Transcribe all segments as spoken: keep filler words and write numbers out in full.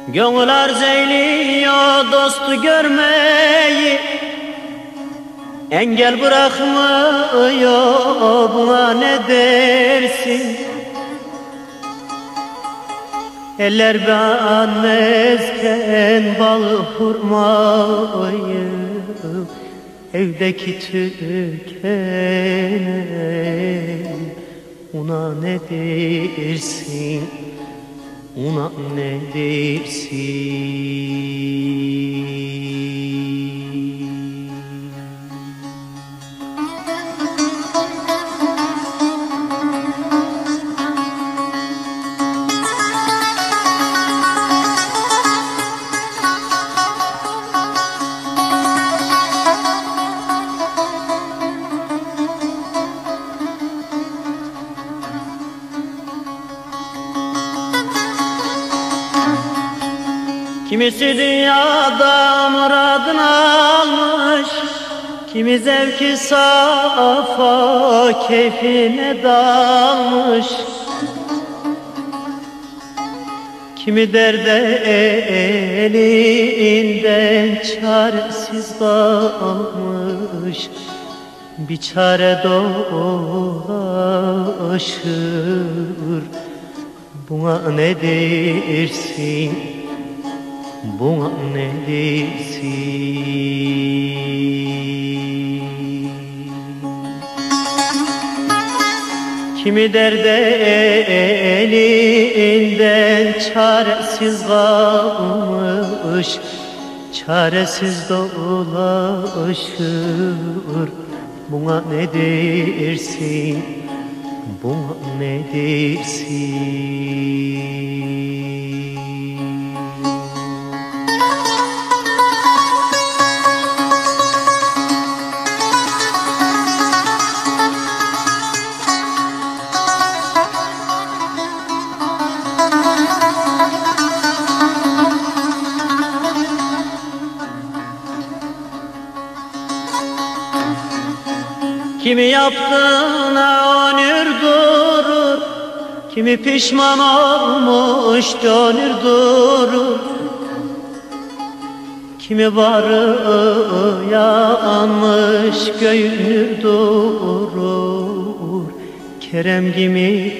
Gönül arz eyliyor dostu görmeyi, engel bırakmıyor, buna ne dersin? Eller beğenmezken bal hurmayı, evdeki tükene una ne dersin? Una ne dersin? Kimisi dünyada muradını almış, kimi zevki safa keyfine dalmış, kimi derde elinden çaresiz kalmış, bir çare dolaşır. Buna ne dersin? Buna ne dersin? Kimi derde elinden çaresiz kalmış, çaresiz dolaşır. Buna ne dersin? Buna ne dersin? Kimi yaptığına onur durur, kimi pişman olmuş dönür durur, kimi varı yanmış göğünür durur. Kerem gibi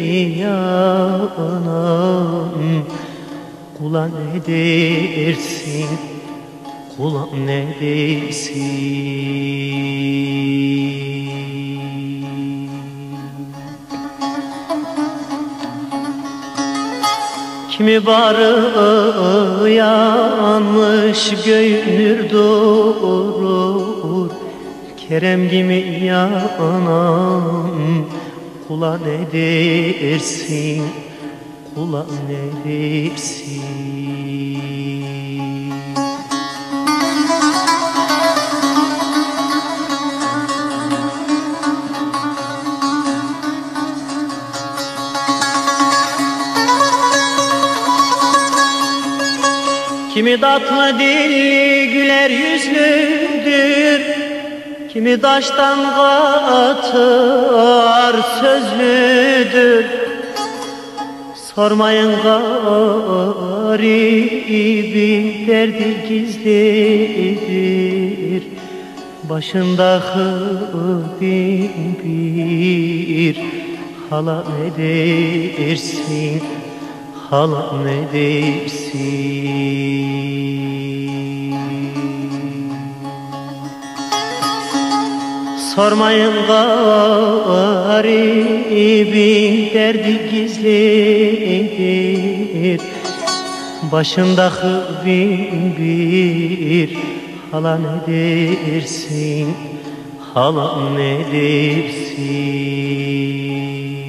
yanan kula ne dersin? Kula ne dersin? Kimi barı yanmış göğünür durur, Kerem gibi yanan kula ne dersin? Kula ne dersin? Kimi tatlı dilli güler yüzlüdür, kimi taştan katar sözlüdür. Sormayın garibin derdi gizlidir, başındaki bin bir hala ne dersin? Hala ne dersin? Sormayın garibin derdi gizlidir, başındaki bin bir hala ne dersin? Hala ne dersin?